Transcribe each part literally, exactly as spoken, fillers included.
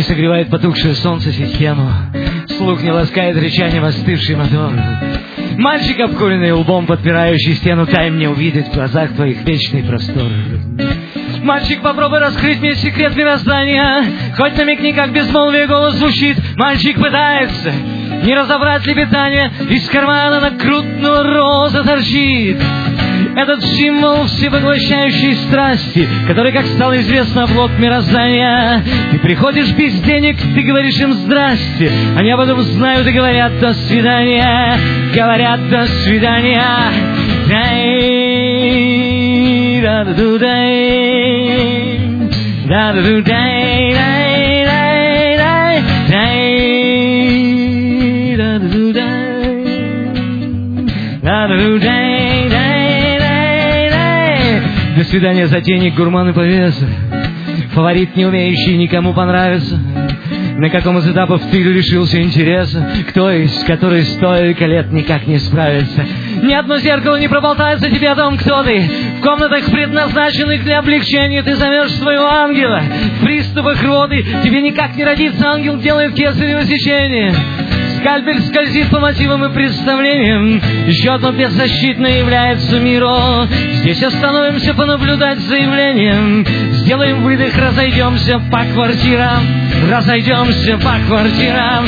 Не согревает потухшее солнце систему, слух не ласкает речанием остывший мотор. Мальчик, обкуренный лбом, подпирающий стену, дай мне увидеть в глазах твоих вечный простор. Мальчик, попробуй раскрыть мне секрет мироздания, хоть намекни, как безмолвие голос звучит. Мальчик пытается не разобрать лепетание, из кармана накрутного роза торчит. Этот символ всепоглощающей страсти, который, как стало известно, плод мироздания. Ты приходишь без денег, ты говоришь им здрасте, они об этом знают и говорят до свидания. Говорят до свидания. До свидания, затейник, гурман и повеса, фаворит, не умеющий никому понравиться. На каком из этапов ты лишился интереса? Кто из, который столько лет никак не справится? Ни одно зеркало не проболтается тебе о том, кто ты. В комнатах, предназначенных для облегчения, ты зовешь своего ангела. В приступах рвоты тебе никак не родится, ангел делает кесарево сечение. Скальпель скользит по мотивам и представлениям. Еще одно беззащитное является миру. Здесь остановимся понаблюдать за явлением. Сделаем выдох, разойдемся по квартирам. Разойдемся по квартирам.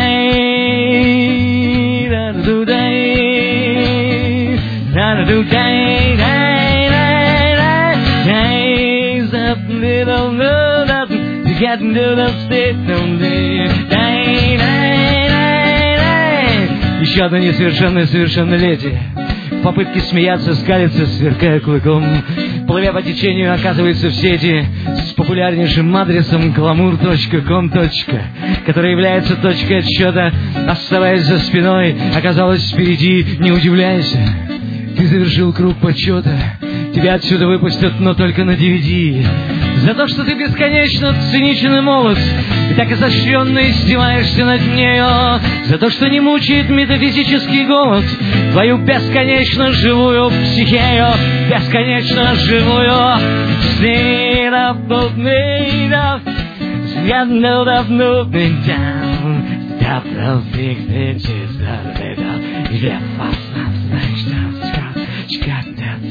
Еще одно несовершенное совершеннолетие. В попытке смеяться, скалиться, сверкая клыком, плывя по течению, оказывается в сети с популярнейшим адресом glamour точка ком, который является точкой отсчета, оставаясь за спиной, оказалось впереди. Не удивляйся, ты завершил круг почета. Тебя отсюда выпустят, но только на ди ви ди. За то, что ты бесконечно циничен и молод, и так изощренно издеваешься над нею. За то, что не мучает метафизический голод твою бесконечно живую психею. Бесконечно живую. State of movement of scandal of movement down. Stop the big bitches of it up. Yeah, fast, fast, fast, fast, fast.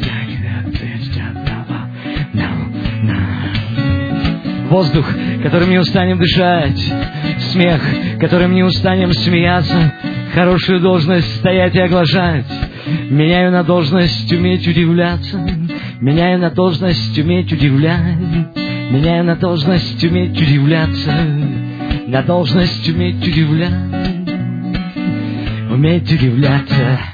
Воздух, которым не устанем дышать, смех, которым не устанем смеяться, хорошую должность стоять и оглашать. Меняю на должность уметь удивляться, меняю на должность уметь удивлять, меняю на должность уметь удивляться, на должность уметь удивлять, уметь удивляться.